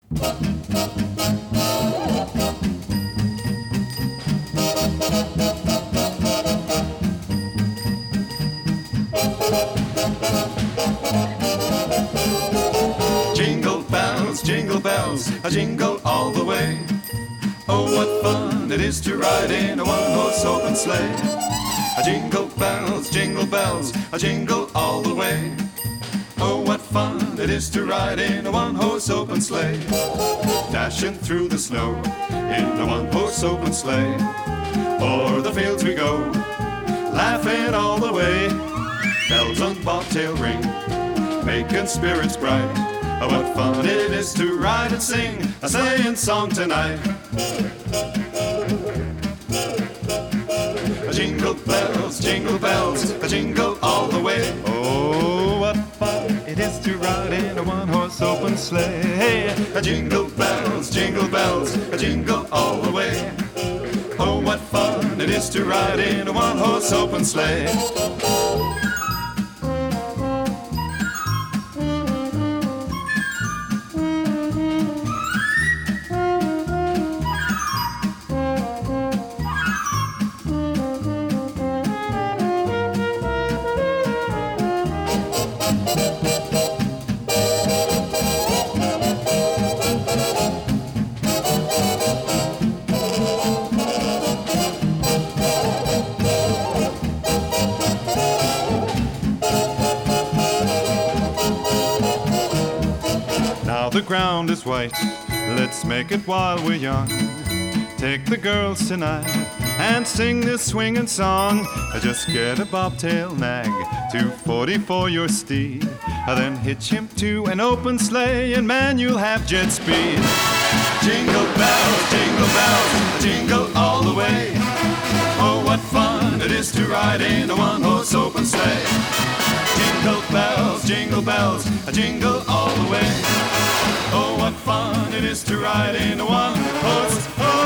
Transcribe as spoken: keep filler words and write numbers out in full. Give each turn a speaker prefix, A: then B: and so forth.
A: Jingle bells, jingle bells, a jingle all the way. Oh, what fun it is to ride in a one-horse open sleigh. A jingle bells, jingle bells, a jingle all the way. Oh, what fun it is to ride in a one-horse open sleigh. Dashing through the snow in a one-horse open sleigh. O'er the fields we go, laughing all the way. Bells on bobtail ring, making spirits bright. Oh, what fun it is to ride and sing a sleighing song tonight. Jingle bells, jingle bells, a jingle all the way. Oh, what fun it is to ride in a one-horse open sleigh. Jingle bells, jingle bells, a jingle all the way. Oh, what fun it is to ride in a one-horse open sleigh. The ground is white, let's make it while we're young. Take the girls tonight and sing this swinging song. Just get a bobtail nag, two forty for your steed. Then hitch him to an open sleigh and man, you'll have jet speed. Jingle bells, jingle bells, jingle all the way. Oh, what fun it is to ride in a one-horse open sleigh. Jingle bells, jingle bells, jingle all the way. Oh, what fun it is to ride in a one-horse open sleigh.